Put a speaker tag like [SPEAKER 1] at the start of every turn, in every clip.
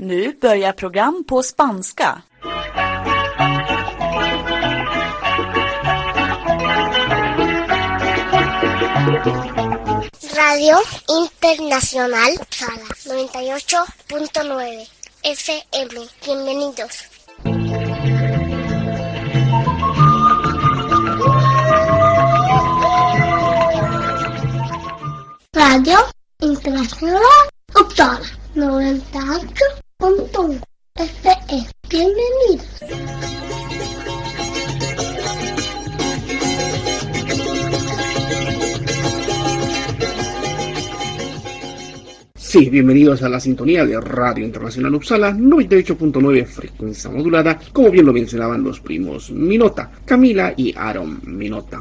[SPEAKER 1] Nu börjar program på spanska.
[SPEAKER 2] Radio Internacional Sala 98.9 FM. Bienvenidos. Radio Internacional Uppsala 98.1 FM. Bienvenidos.
[SPEAKER 3] Sí, bienvenidos a la sintonía de Radio Internacional Uppsala 98.9 frecuencia modulada, como bien lo mencionaban los primos Minota, Camila y Aaron Minota.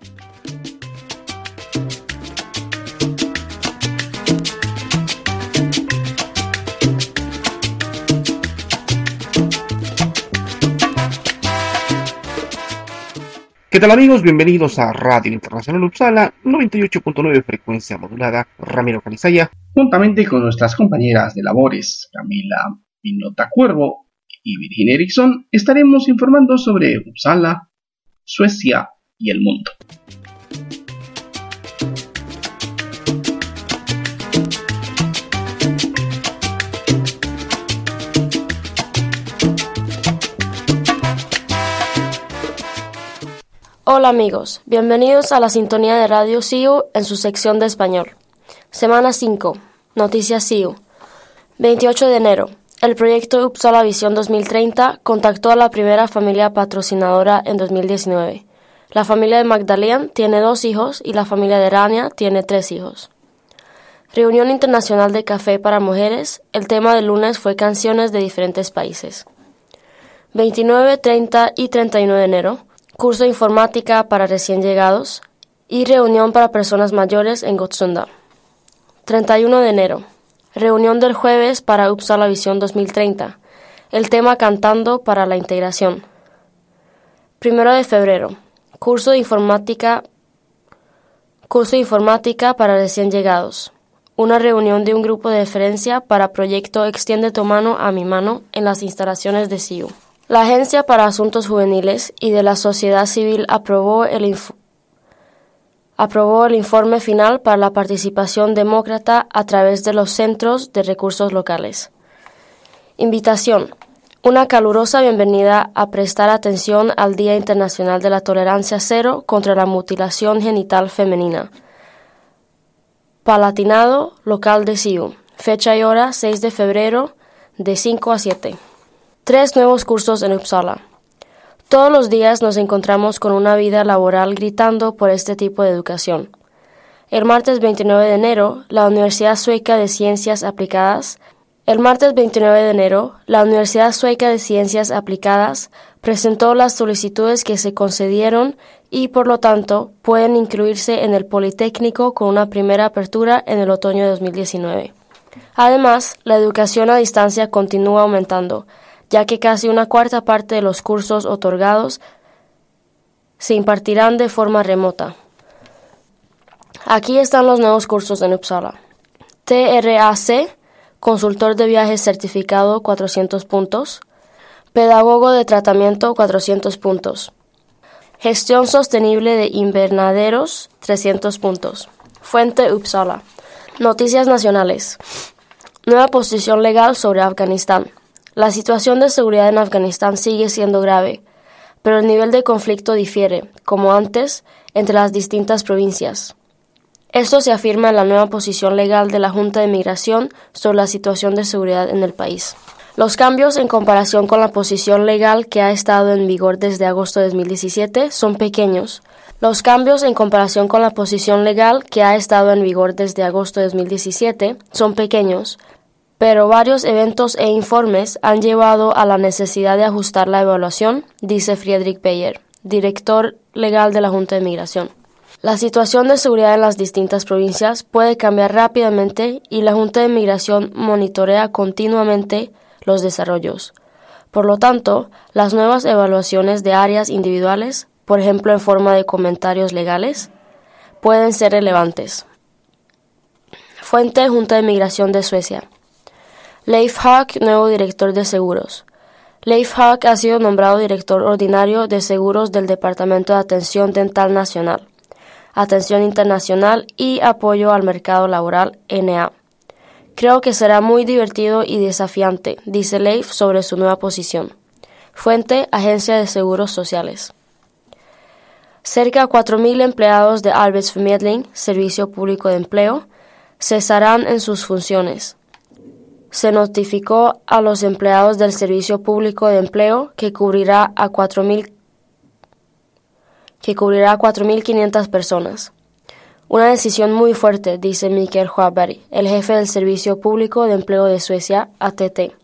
[SPEAKER 3] ¿Qué tal amigos? Bienvenidos a Radio Internacional Uppsala 98.9 frecuencia modulada, Ramiro Calizaya, juntamente con nuestras compañeras de labores, Camila Minota Cuervo y Virginia Eriksson, estaremos informando sobre Uppsala, Suecia y el mundo.
[SPEAKER 4] Hola amigos, bienvenidos a la sintonía de Radio CIU en su sección de español. Semana 5, Noticias CIU. 28 de enero, el proyecto Uppsala Visión 2030 contactó a la primera familia patrocinadora en 2019. La familia de Magdalena tiene 2 hijos y la familia de Rania tiene 3 hijos. Reunión Internacional de Café para Mujeres, el tema del lunes fue canciones de diferentes países. 29, 30 y 31 de enero, curso de informática para recién llegados y reunión para personas mayores en Gottsunda. 31 de enero, reunión del jueves para Uppsala Visión 2030, el tema cantando para la integración. 1 de febrero, curso de informática para recién llegados, una reunión de un grupo de referencia para proyecto Extiende tu mano a mi mano en las instalaciones de CIU. La Agencia para Asuntos Juveniles y de la Sociedad Civil aprobó el informe final para la participación demócrata a través de los Centros de Recursos Locales. Invitación. Una calurosa bienvenida a prestar atención al Día Internacional de la Tolerancia Cero contra la Mutilación Genital Femenina. Palatinado local de CIU. Fecha y hora 6 de febrero de 5 a 7. 3 nuevos cursos en Uppsala. Todos los días nos encontramos con una vida laboral gritando por este tipo de educación. El martes 29 de enero, la Universidad Sueca de Ciencias Aplicadas presentó las solicitudes que se concedieron y, por lo tanto, pueden incluirse en el Politécnico con una primera apertura en el otoño de 2019. Además, la educación a distancia continúa aumentando, ya que casi una cuarta parte de los cursos otorgados se impartirán de forma remota. Aquí están los nuevos cursos en Uppsala. TRAC, consultor de viajes certificado, 400 puntos. Pedagogo de tratamiento, 400 puntos. Gestión sostenible de invernaderos, 300 puntos. Fuente Uppsala. Noticias nacionales. Nueva posición legal sobre Afganistán. La situación de seguridad en Afganistán sigue siendo grave, pero el nivel de conflicto difiere, como antes, entre las distintas provincias. Esto se afirma en la nueva posición legal de la Junta de Migración sobre la situación de seguridad en el país. Los cambios en comparación con la posición legal que ha estado en vigor desde agosto de 2017 son pequeños. Pero varios eventos e informes han llevado a la necesidad de ajustar la evaluación, dice Friedrich Beyer, director legal de la Junta de Migración. La situación de seguridad en las distintas provincias puede cambiar rápidamente y la Junta de Migración monitorea continuamente los desarrollos. Por lo tanto, las nuevas evaluaciones de áreas individuales, por ejemplo en forma de comentarios legales, pueden ser relevantes. Fuente Junta de Migración de Suecia. Leif Haag, nuevo director de seguros. Leif Haag ha sido nombrado director ordinario de seguros del Departamento de Atención Dental Nacional, Atención Internacional y Apoyo al Mercado Laboral, NA. Creo que será muy divertido y desafiante, dice Leif sobre su nueva posición. Fuente, Agencia de Seguros Sociales. Cerca de 4.000 empleados de Arbetsförmedling, Servicio Público de Empleo, cesarán en sus funciones. Se notificó a los empleados del Servicio Público de Empleo que cubrirá a 4.500 personas. Una decisión muy fuerte, dice Mikael Sjöberg, el jefe del Servicio Público de Empleo de Suecia, ATT.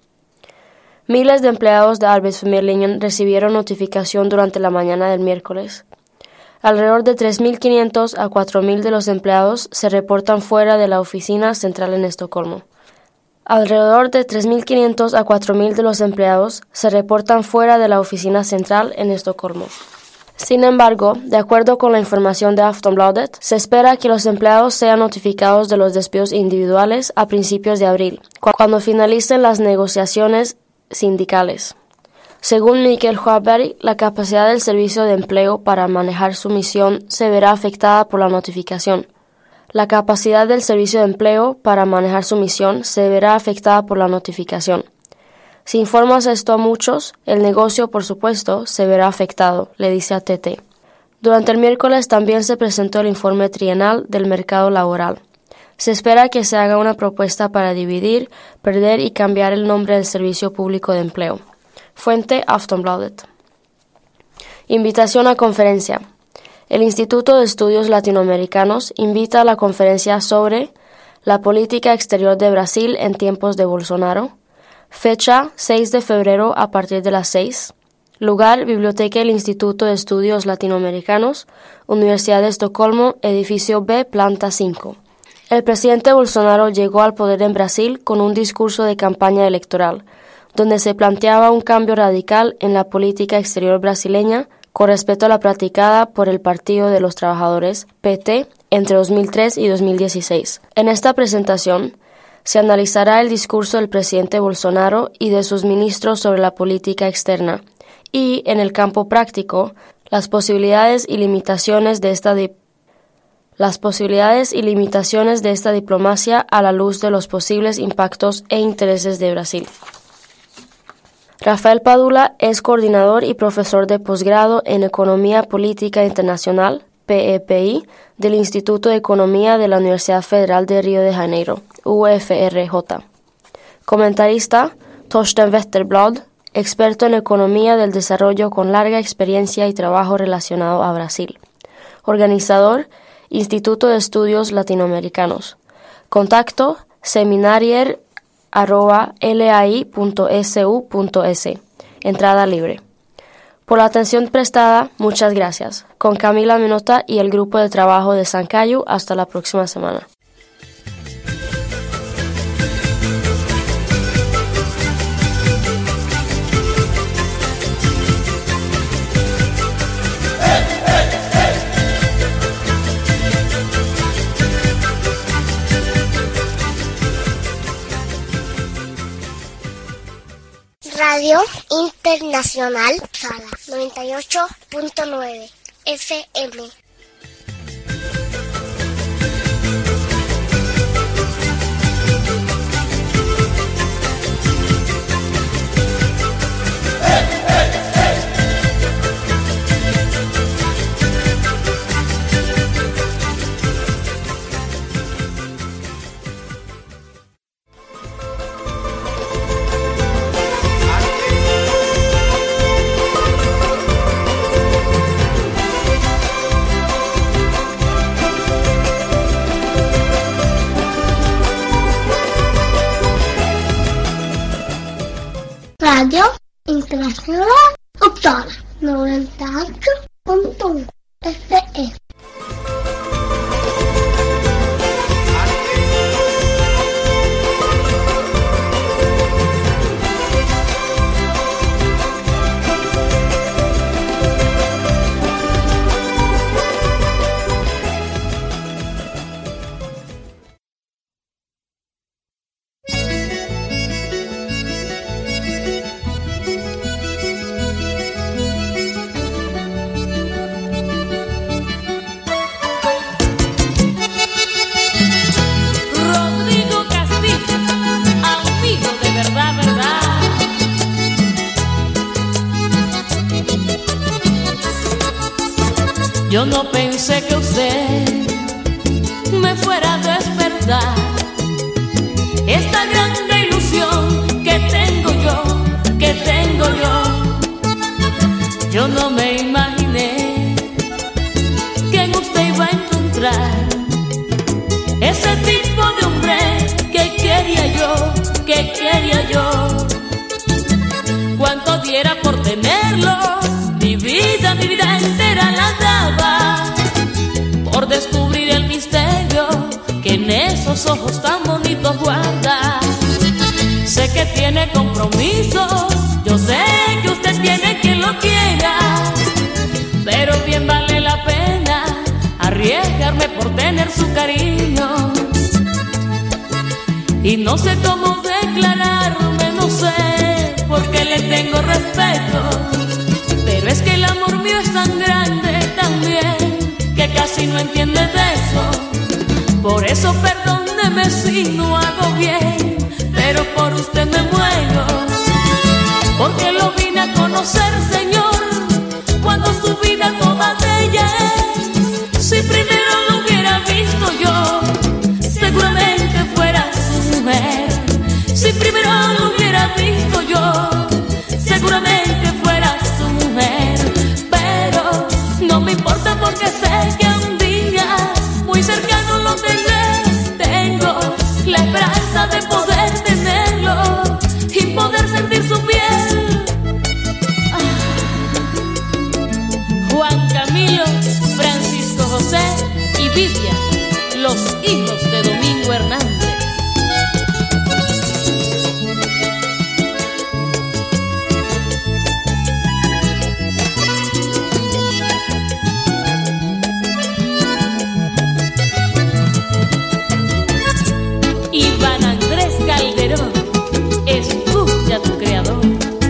[SPEAKER 4] Miles de empleados de Arbetsförmedlingen recibieron notificación durante la mañana del miércoles. Alrededor de 3.500 a 4.000 de los empleados se reportan fuera de la oficina central en Estocolmo. Alrededor de 3.500 a 4.000 de los empleados se reportan fuera de la oficina central en Estocolmo. Sin embargo, de acuerdo con la información de Aftonbladet, se espera que los empleados sean notificados de los despidos individuales a principios de abril, cuando finalicen las negociaciones sindicales. Según Mikael Sjöberg, la capacidad del servicio de empleo para manejar su misión se verá afectada por la notificación. La capacidad del servicio de empleo para manejar su misión se verá afectada por la notificación. Si informas esto a muchos, el negocio, por supuesto, se verá afectado, le dice ATT. Durante el miércoles también se presentó el informe trienal del mercado laboral. Se espera que se haga una propuesta para dividir, perder y cambiar el nombre del Servicio Público de Empleo. Fuente, Aftonbladet. Invitación a conferencia. El Instituto de Estudios Latinoamericanos invita a la conferencia sobre la política exterior de Brasil en tiempos de Bolsonaro. Fecha 6 de febrero a partir de las 6. Lugar, Biblioteca del Instituto de Estudios Latinoamericanos, Universidad de Estocolmo, edificio B, planta 5. El presidente Bolsonaro llegó al poder en Brasil con un discurso de campaña electoral, donde se planteaba un cambio radical en la política exterior brasileña con respecto a la practicada por el Partido de los Trabajadores, PT, entre 2003 y 2016. En esta presentación, se analizará el discurso del presidente Bolsonaro y de sus ministros sobre la política externa y, en el campo práctico, las posibilidades y limitaciones de esta diplomacia a la luz de los posibles impactos e intereses de Brasil. Rafael Padula es coordinador y profesor de posgrado en Economía Política Internacional, PEPI, del Instituto de Economía de la Universidad Federal de Río de Janeiro, UFRJ. Comentarista, Torsten Wetterblad, experto en Economía del Desarrollo con larga experiencia y trabajo relacionado a Brasil. Organizador, Instituto de Estudios Latinoamericanos. Contacto, seminarier@lai.su.es. Entrada libre. Por la atención prestada, muchas gracias. Con Camila Minota y el grupo de trabajo de Sancayo, hasta la próxima semana.
[SPEAKER 2] Radio Internacional Sala 98.9 FM. Radio Internacional Uppsala 98.1 FM.
[SPEAKER 5] Yo no pensé que usted me fuera a despertar esta grande ilusión que tengo yo. Yo no me imaginé que en usted iba a encontrar ese tipo de hombre que quería yo. Cuánto diera por tenerlo, mi vida entera la daba por descubrir el misterio que en esos ojos tan bonitos guarda. Sé que tiene compromisos, yo sé que usted tiene quien lo quiera, pero bien vale la pena arriesgarme por tener su cariño. Y no sé cómo declararme, no sé, porque le tengo respeto, pero es que el amor mío es tan grande también que casi no entiende de eso. Por eso perdóneme si no hago bien, pero por usted me muero, porque lo vine a conocer, Señor, cuando su vida toda de ella es. Si primero lo hubiera visto yo, seguramente fuera su mujer. Si primero lo hubiera visto yo, seguramente fuera su mujer. Pero no me importa porque sé que un día muy cercano lo tendré. Tengo la esperanza de poder tenerlo y poder sentir su piel. Juan Camilo, Francisco José y Vivian, los hijos de Domingo Hernández. Iván Andrés Calderón, escucha a tu creador.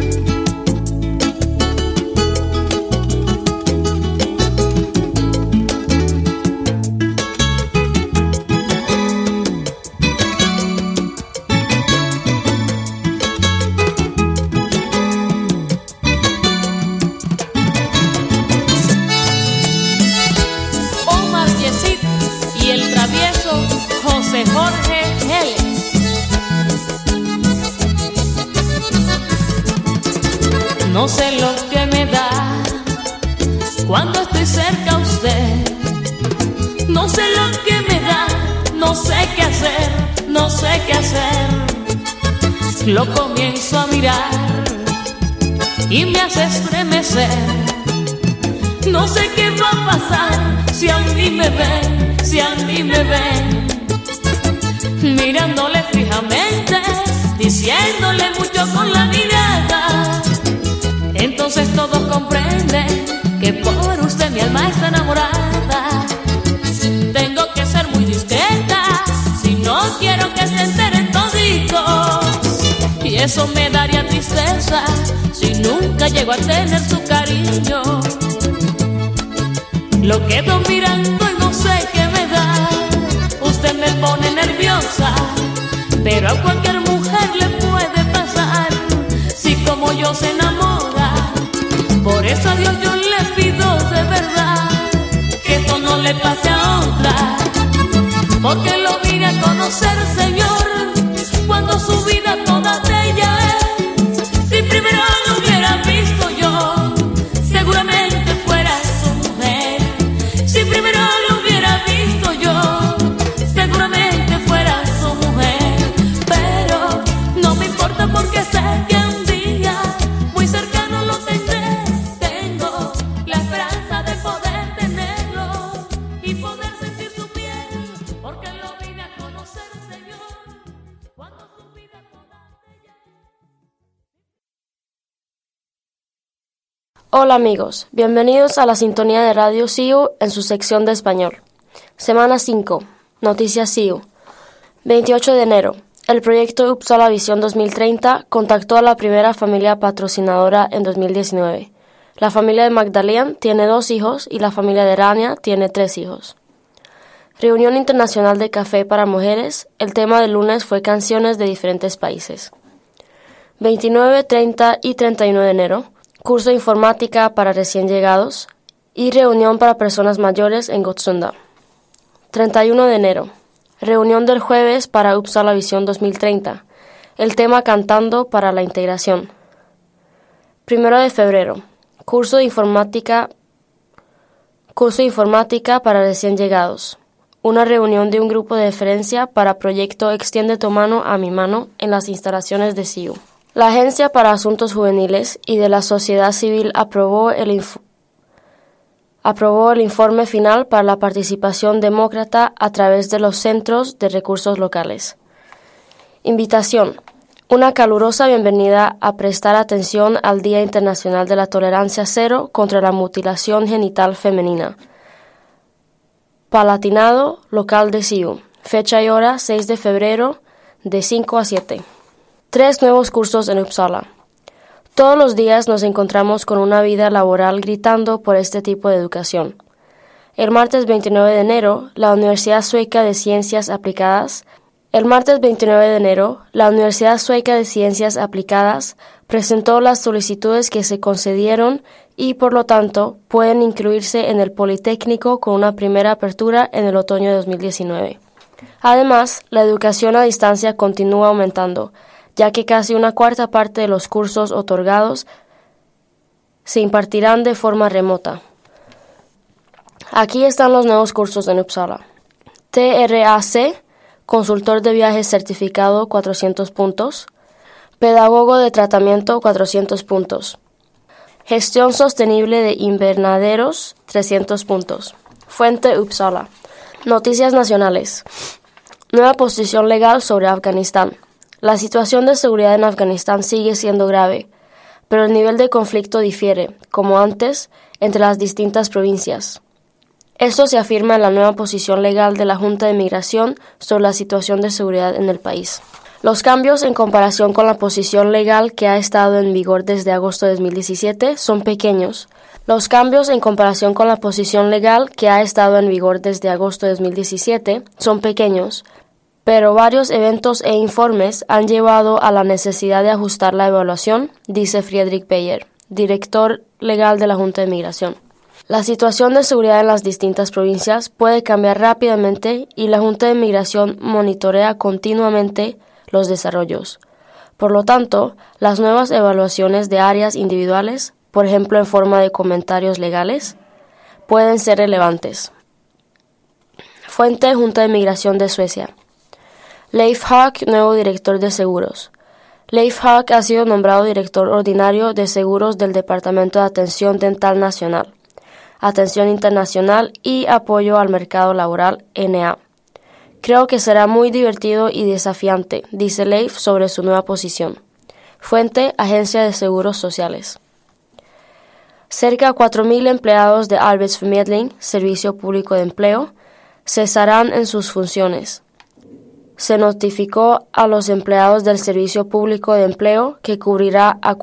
[SPEAKER 5] Omar Yesid y el travieso José Jorge Geles. No sé lo que me da cuando estoy cerca a usted. No sé lo que me da, no sé qué hacer, no sé qué hacer. Lo comienzo a mirar y me hace estremecer. No sé qué va a pasar si a mí me ven, si a mí me ven. Mirándole fijamente, diciéndole mucho con la mirada. Entonces todos comprenden que por usted mi alma está enamorada. Tengo que ser muy discreta si no quiero que se enteren toditos. Y eso me daría tristeza si nunca llego a tener su cariño. Lo quedo mirando y no sé qué me da. Usted me pone nerviosa, pero a cualquier mujer le puede pasar si como yo se enamora. Por eso a Dios yo le pido de verdad que esto no le pase a otra, porque lo vine a conocer, Señor, cuando su vida toda de ella es. Si primero lo hubiera visto yo, seguramente fuera su mujer. Si primero lo hubiera visto yo, seguramente fuera su mujer. Pero no me importa porque sé que un día muy cercano lo tendré. Tengo la esperanza de poder tenerlo y poder sentir su piel, porque lo vine a conocer, Señor, cuando su vida toda ella.
[SPEAKER 4] Hola amigos, bienvenidos a la sintonía de Radio CIU en su sección de español. Semana 5, Noticias CIU. 28 de enero. El proyecto Uppsala Visión 2030 contactó a la primera familia patrocinadora en 2019. La familia de Magdalena tiene 2 hijos y la familia de Rania tiene 3 hijos. Reunión Internacional de Café para Mujeres. El tema del lunes fue canciones de diferentes países. 29, 30 y 31 de enero. Curso de informática para recién llegados. y reunión para personas mayores en Gottsunda. 31 de enero. Reunión del jueves para Uppsala Visión 2030. El tema Cantando para la Integración. 1 de febrero. Curso de informática para recién llegados. Una reunión de un grupo de referencia para proyecto Extiende tu mano a mi mano en las instalaciones de CIU. La Agencia para Asuntos Juveniles y de la Sociedad Civil aprobó el informe final para la participación demócrata a través de los Centros de Recursos Locales. Invitación. Una calurosa bienvenida a prestar atención al Día Internacional de la Tolerancia Cero contra la Mutilación Genital Femenina. Palatinado local de CIU. Fecha y hora 6 de febrero de 5 a 7. 3 nuevos cursos en Uppsala. Todos los días nos encontramos con una vida laboral gritando por este tipo de educación. El martes 29 de enero, la Universidad Sueca de Ciencias Aplicadas presentó las solicitudes que se concedieron y, por lo tanto, pueden incluirse en el Politécnico con una primera apertura en el otoño de 2019. Además, la educación a distancia continúa aumentando, ya que casi una cuarta parte de los cursos otorgados se impartirán de forma remota. Aquí están los nuevos cursos en Uppsala. TRAC, consultor de viajes certificado, 400 puntos. Pedagogo de tratamiento, 400 puntos. Gestión sostenible de invernaderos, 300 puntos. Fuente Uppsala. Noticias nacionales. Nueva posición legal sobre Afganistán. La situación de seguridad en Afganistán sigue siendo grave, pero el nivel de conflicto difiere, como antes, entre las distintas provincias. Esto se afirma en la nueva posición legal de la Junta de Migración sobre la situación de seguridad en el país. Los cambios en comparación con la posición legal que ha estado en vigor desde agosto de 2017 son pequeños. Pero varios eventos e informes han llevado a la necesidad de ajustar la evaluación, dice Friedrich Beyer, director legal de la Junta de Migración. La situación de seguridad en las distintas provincias puede cambiar rápidamente y la Junta de Migración monitorea continuamente los desarrollos. Por lo tanto, las nuevas evaluaciones de áreas individuales, por ejemplo en forma de comentarios legales, pueden ser relevantes. Fuente Junta de Migración de Suecia. Leif Haak, nuevo director de seguros. Leif Haak ha sido nombrado director ordinario de seguros del Departamento de Atención Dental Nacional, Atención Internacional y Apoyo al Mercado Laboral, NA. Creo que será muy divertido y desafiante, dice Leif sobre su nueva posición. Fuente Agencia de Seguros Sociales. Cerca de 4.000 empleados de Arbetsförmedling, Servicio Público de Empleo, cesarán en sus funciones. Se notificó a los empleados del Servicio Público de Empleo que cubrirá a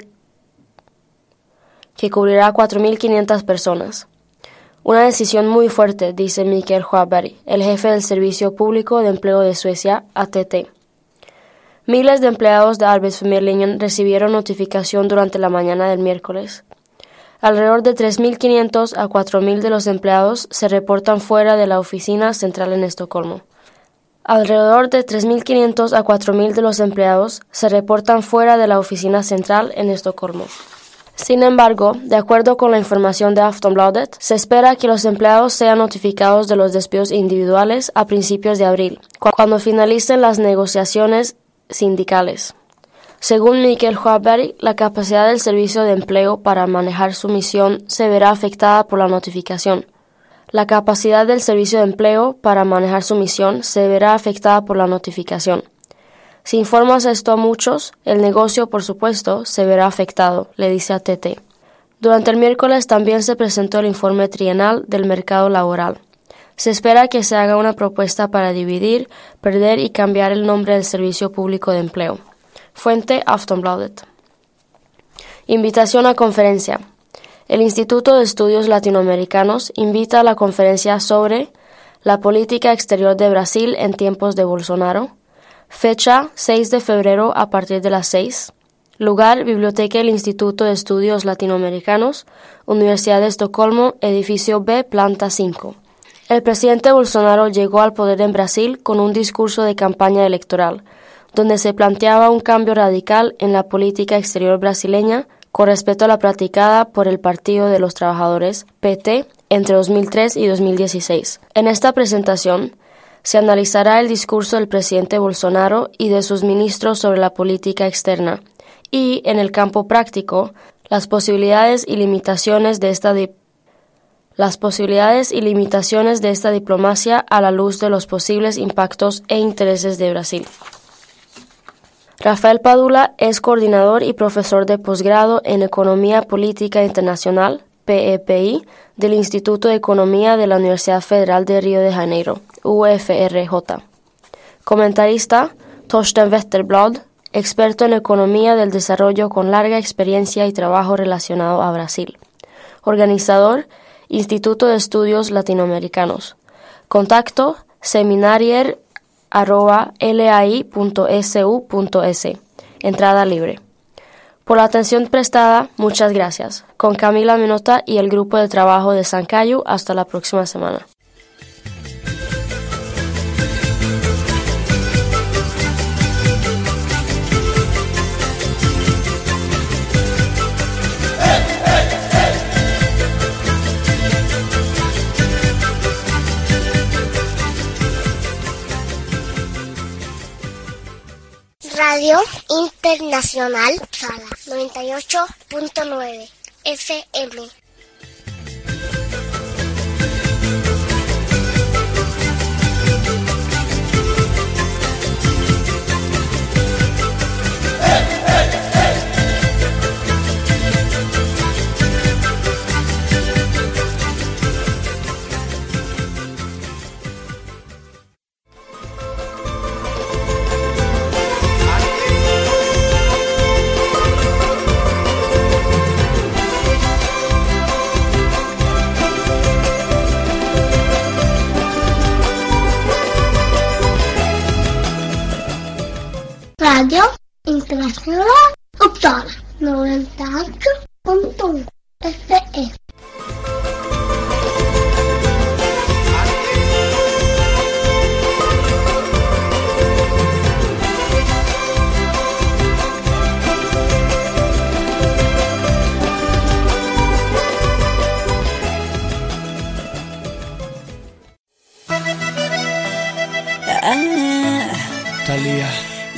[SPEAKER 4] 4.500 personas. Una decisión muy fuerte, dice Mikael Sjöberg, el jefe del Servicio Público de Empleo de Suecia, ATT. Miles de empleados de Arbetsförmedlingen recibieron notificación durante la mañana del miércoles. Alrededor de 3.500 a 4.000 de los empleados se reportan fuera de la oficina central en Estocolmo. Alrededor de 3.500 a 4.000 de los empleados se reportan fuera de la oficina central en Estocolmo. Sin embargo, de acuerdo con la información de Aftonbladet, se espera que los empleados sean notificados de los despidos individuales a principios de abril, cuando finalicen las negociaciones sindicales. Según Mikael Sjöberg, la capacidad del servicio de empleo para manejar su misión se verá afectada por la notificación. La capacidad del servicio de empleo para manejar su misión se verá afectada por la notificación. Si informas esto a muchos, el negocio, por supuesto, se verá afectado, le dice ATT. Durante el miércoles también se presentó el informe trienal del mercado laboral. Se espera que se haga una propuesta para dividir, perder y cambiar el nombre del Servicio Público de Empleo. Fuente Aftonbladet. Invitación a conferencia. El Instituto de Estudios Latinoamericanos invita a la conferencia sobre la política exterior de Brasil en tiempos de Bolsonaro. Fecha 6 de febrero a partir de las 6. Lugar, Biblioteca del Instituto de Estudios Latinoamericanos, Universidad de Estocolmo, edificio B, planta 5. El presidente Bolsonaro llegó al poder en Brasil con un discurso de campaña electoral, donde se planteaba un cambio radical en la política exterior brasileña con respecto a la practicada por el Partido de los Trabajadores, PT, entre 2003 y 2016. En esta presentación, se analizará el discurso del presidente Bolsonaro y de sus ministros sobre la política externa y, en el campo práctico, las posibilidades y limitaciones de esta diplomacia a la luz de los posibles impactos e intereses de Brasil. Rafael Padula es coordinador y profesor de posgrado en Economía Política Internacional, PEPI, del Instituto de Economía de la Universidad Federal de Río de Janeiro, UFRJ. Comentarista, Torsten Wetterblad, experto en Economía del Desarrollo con larga experiencia y trabajo relacionado a Brasil. Organizador, Instituto de Estudios Latinoamericanos. Contacto, seminarier@lai.su.es. Entrada libre. Por la atención prestada, muchas gracias. Con Camila Minota y el grupo de trabajo de Sancayu, hasta la próxima semana.
[SPEAKER 2] Radio Internacional Sala 98.9 FM. Radio Internacional Uppsala 98.1 FM.
[SPEAKER 6] Talía.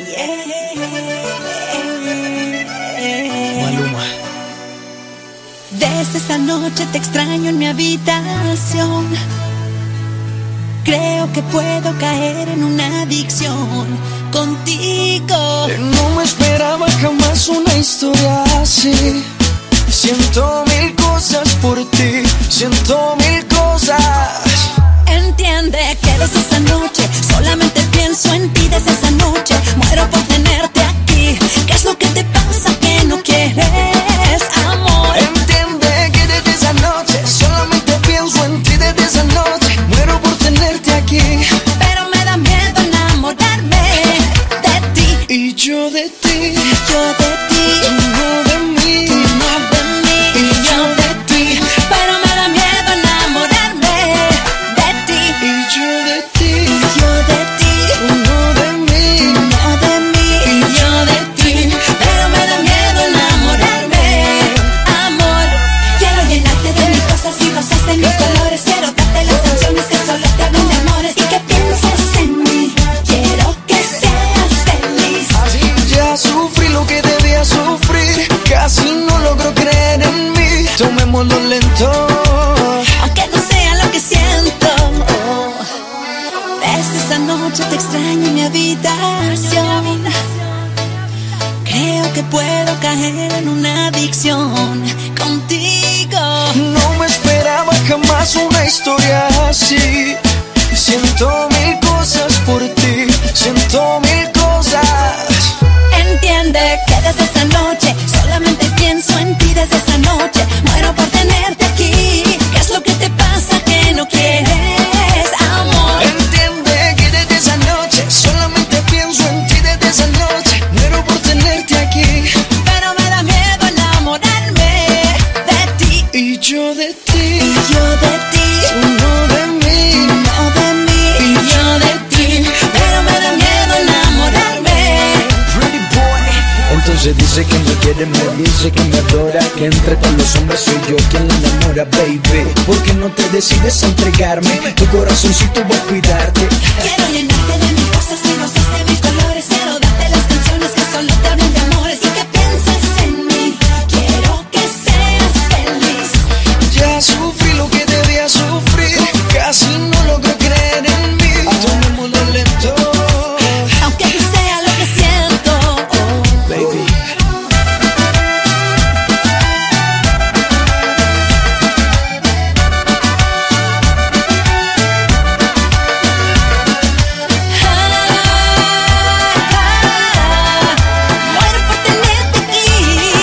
[SPEAKER 6] Maluma.
[SPEAKER 7] Desde esa noche te extraño en mi habitación. Creo que puedo caer en una adicción contigo.
[SPEAKER 6] No me esperaba jamás una historia así. Siento mil cosas por ti, siento mil cosas.
[SPEAKER 7] Entiende que desde esa noche solamente pienso en ti. Desde esa noche muero por tenerte aquí. ¿Qué es lo que te pasa que no quieres, amor?
[SPEAKER 6] Entiende que desde esa noche solamente pienso en ti. Desde esa noche muero por tenerte aquí.
[SPEAKER 7] Pero me da miedo enamorarme de ti.
[SPEAKER 6] Y yo de ti,
[SPEAKER 7] Yo de ti,
[SPEAKER 6] tú no de mí,
[SPEAKER 7] tú no de mí.
[SPEAKER 6] y yo de ti,
[SPEAKER 7] Pero me da miedo enamorarme de ti.
[SPEAKER 6] y yo de ti,
[SPEAKER 7] Yo de ti,
[SPEAKER 6] tú no de mí,
[SPEAKER 7] no de mí.
[SPEAKER 6] y yo de ti.
[SPEAKER 7] Pero me da miedo enamorarme, amor. Quiero llenarte de mis cosas y rosas de mis colores. Quiero darte las canciones que solo te hablan de amores. Y que pienses en mí. Quiero que seas feliz.
[SPEAKER 6] Así ya sufrí lo que debía sufrir. Casi no logro creer en mí. Tomémoslo lento.
[SPEAKER 7] Aunque no sea lo que siento. Desde esa noche te extraño en mi habitación. Creo que puedo caer en una adicción contigo.
[SPEAKER 6] No me esperaba jamás una historia así. Siento mil cosas por ti, siento mil cosas.
[SPEAKER 7] Entiende que desde esa noche solamente pienso en ti. Desde esa noche muero por tenerte aquí. ¿Qué es lo que te pasa que no quieres, amor?
[SPEAKER 6] Entiende que desde esa noche solamente pienso en ti. Desde esa noche muero por tenerte aquí.
[SPEAKER 7] Pero
[SPEAKER 6] Dice que me quiere, me dice que me adora, que entre todos los hombres soy yo quien la enamora, baby. ¿Por qué no te decides a entregarme? Tu corazoncito voy a cuidarte.
[SPEAKER 7] Quiero llenarte de mis cosas y rosas de mis colores. Quiero darte las canciones que solo te hablan de amores y que pienses en mí. Quiero que seas feliz.
[SPEAKER 6] Ya sufrí lo que debía sufrir, casi no logro creer en mí. Tomémoslo lento,
[SPEAKER 7] Aunque tú sea lo que siento,
[SPEAKER 6] baby.
[SPEAKER 7] muero por tenerte aquí.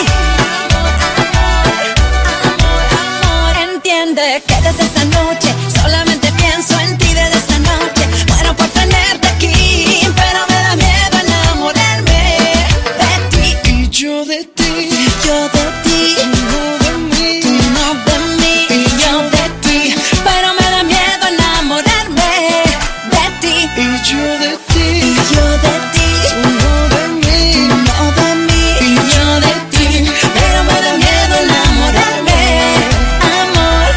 [SPEAKER 7] Amor, entiende que desde esta noche solamente pienso en ti. Desde esta noche muero por tenerte aquí, pero me da miedo enamorarme de ti.
[SPEAKER 6] Y yo de ti,
[SPEAKER 7] Yo de ti,
[SPEAKER 6] no de mí.
[SPEAKER 7] tú no de mí. Y yo de ti, pero me da miedo enamorarme de ti.
[SPEAKER 6] Y yo de ti,
[SPEAKER 7] Yo de ti,
[SPEAKER 6] no de mí.
[SPEAKER 7] no de mí. Y yo de ti, pero me da miedo enamorarme, amor.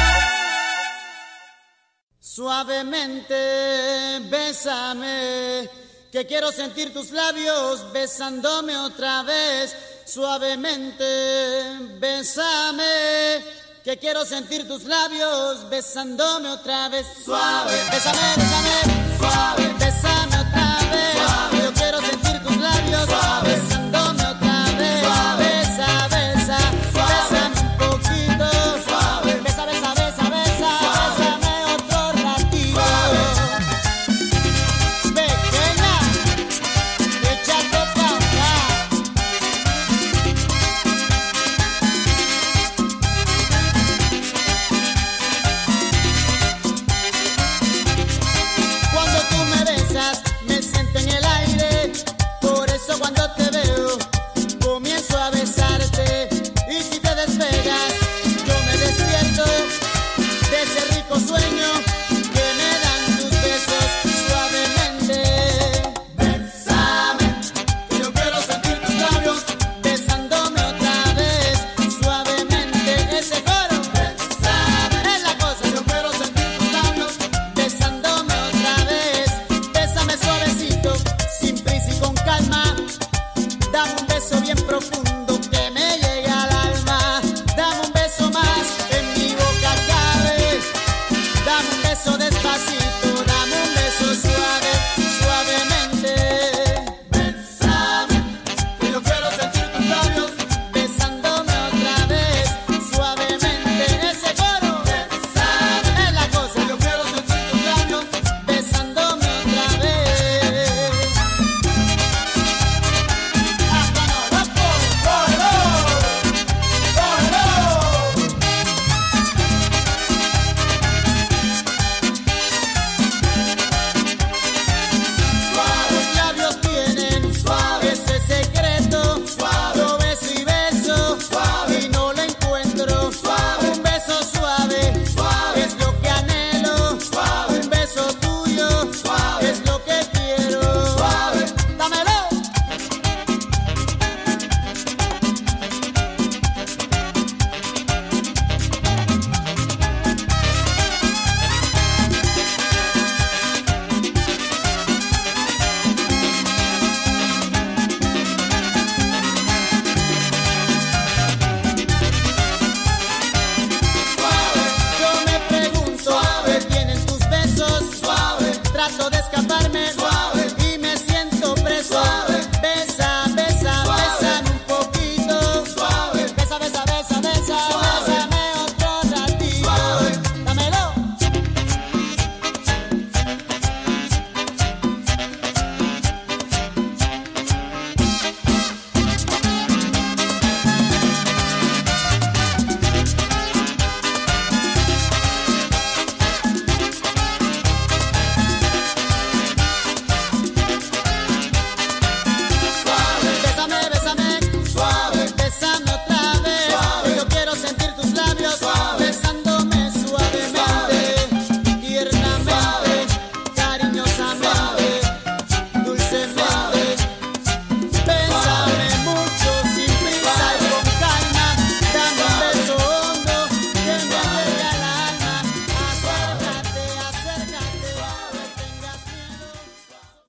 [SPEAKER 8] Suavemente, bésame, que quiero sentir tus labios besándome otra vez. Suavemente, bésame, que quiero sentir tus labios besándome otra vez. Suave, bésame, bésame, suave, bésame otra vez. Suave, yo quiero sentir tus labios besándome otra vez. Besa, besa, bésame un poquito. Suave, besa, besa, besa, besa, bésame otro ratito. Pequeña, échate pa' acá. Cuando tú me besas, me siento en el aire. Por eso cuando te veo, comienzo a besarte. Y si te despegas, yo me despierto de ese rico sueño que me dan tus besos suavemente. Bésame, que yo quiero sentir tus labios besándome otra vez suavemente. Ese coro, bésame, es la cosa. Yo quiero sentir tus labios besándome otra vez. Bésame suavecito, sin prisa y con calma. Dame un beso bien profundo